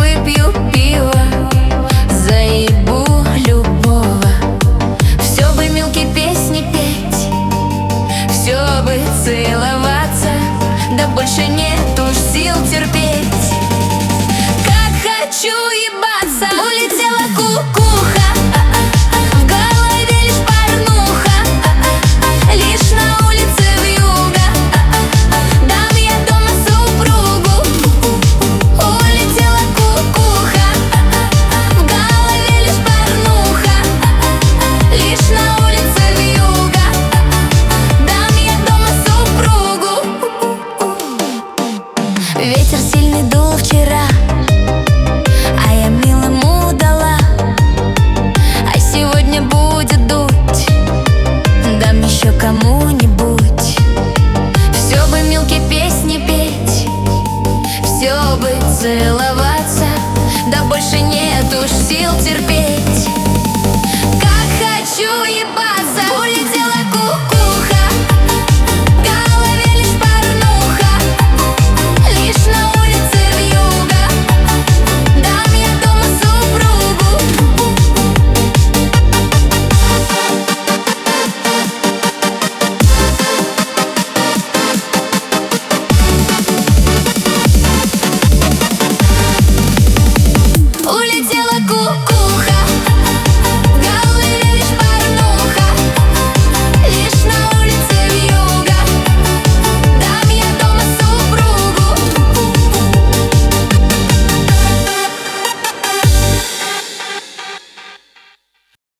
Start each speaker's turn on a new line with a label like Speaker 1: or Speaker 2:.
Speaker 1: выпью пиво, заебу любого. Все бы милки песни петь, все бы целоваться, да больше нет уж сил терпеть. Как хочу ебаться, улетела кукуха, в голове лишь порнуха, лишь на улице вьюга, дам я дома супругу. Улетела кукуха, в голове лишь порнуха, лишь на улице вьюга, дам я дома супругу. Ветер сильный дул вчера, а я милому дала, а сегодня будет дуть, дам еще кому-нибудь. Все бы милки песни петь, все бы целоваться, да больше нет уж сил терпеть.